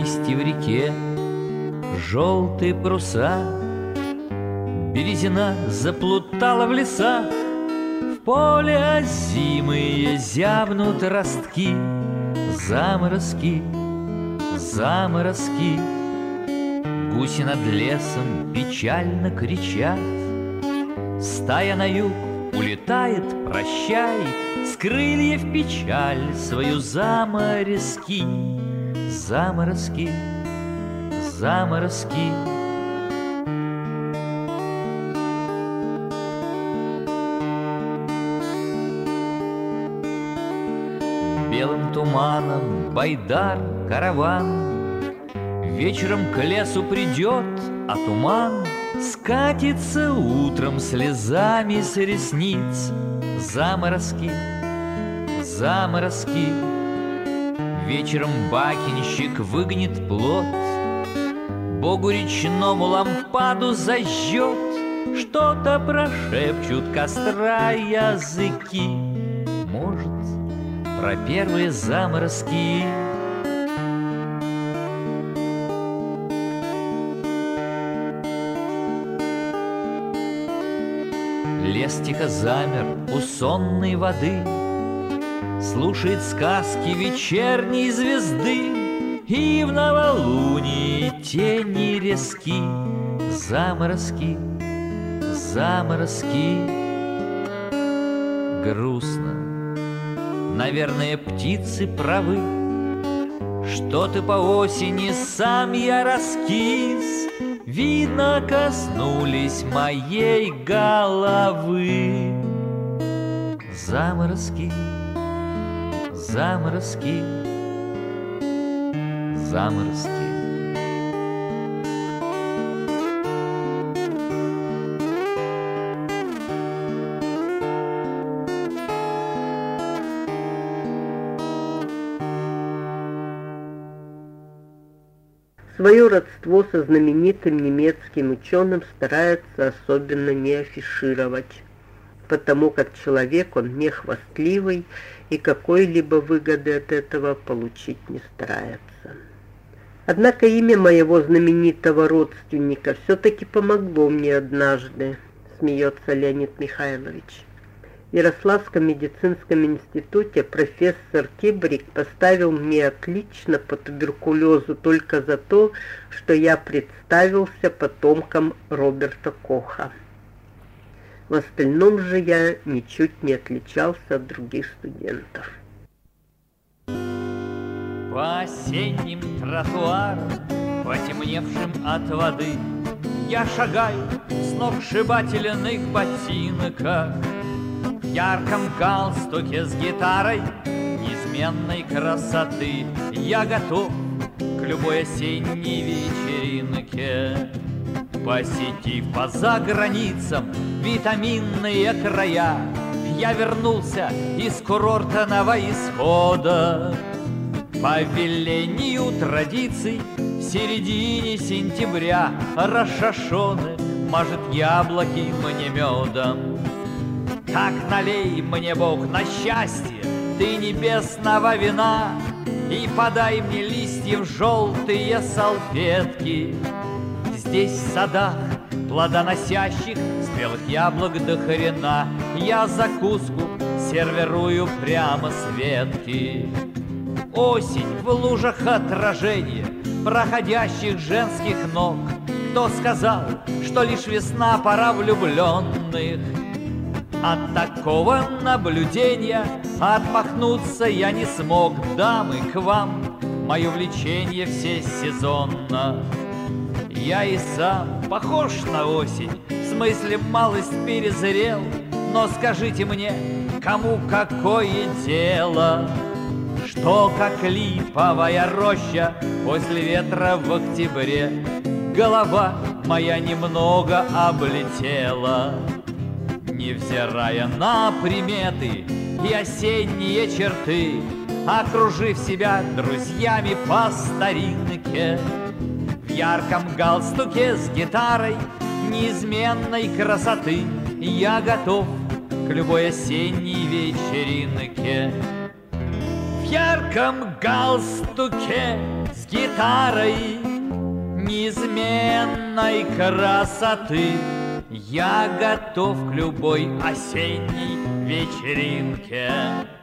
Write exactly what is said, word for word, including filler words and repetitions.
листья в реке, желтые паруса. Березина заплутала в леса, в поле озимые зябнут ростки. Заморозки, заморозки, гуси над лесом печально кричат. Стая на юг улетает, прощай, с крыльев печаль свою заморозки. Заморозки, заморозки. Белым туманом байдар караван вечером к лесу придет, а туман скатится утром слезами с ресниц. Заморозки, заморозки. Вечером бакинщик выгонит плот, богу речному лампаду зажжет, что-то прошепчут костра языки. Может, про первые заморозки. Лес тихо замер у сонной воды, слушает сказки вечерней звезды, и в новолунии тени резки. Заморозки, заморозки. Грустно, наверное, птицы правы, что ты по осени сам я раскис. Видно, коснулись моей головы. Заморозки, заморозки, заморозки. Свое родство со знаменитым немецким ученым старается особенно не афишировать, потому как человек он не хвастливый и какой-либо выгоды от этого получить не старается. Однако имя моего знаменитого родственника все-таки помогло мне однажды, смеется Леонид Михайлович. В Ярославском медицинском институте профессор Кибрик поставил мне отлично по туберкулезу только за то, что я представился потомком Роберта Коха. В остальном же я ничуть не отличался от других студентов. По осенним тротуарам, потемневшим от воды, я шагаю в сногсшибательных ботинках, в ярком галстуке с гитарой неизменной красоты. Я готов к любой осенней вечеринке, посетив по заграницам витаминные края. Я вернулся из курортного исхода. По велению традиций в середине сентября Рашашоны мажет яблоки мне медом. Так налей мне, Бог, на счастье ты небесного вина и подай мне листьев желтые салфетки. Здесь в садах плодоносящих спелых яблок до хрена я закуску сервирую прямо с ветки. Осень в лужах отражения проходящих женских ног. Кто сказал, что лишь весна пора влюбленных? От такого наблюдения отмахнуться я не смог. Дамы, к вам мое влечение всесезонно. Я и сам похож на осень, в смысле малость перезрел. Но скажите мне, кому какое дело, что как липовая роща после ветра в октябре голова моя немного облетела. Невзирая на приметы и осенние черты, окружив себя друзьями по старинке, в ярком галстуке с гитарой неизменной красоты я готов к любой осенней вечеринке. В ярком ярком галстуке с гитарой неизменной красоты я готов к любой осенней вечеринке.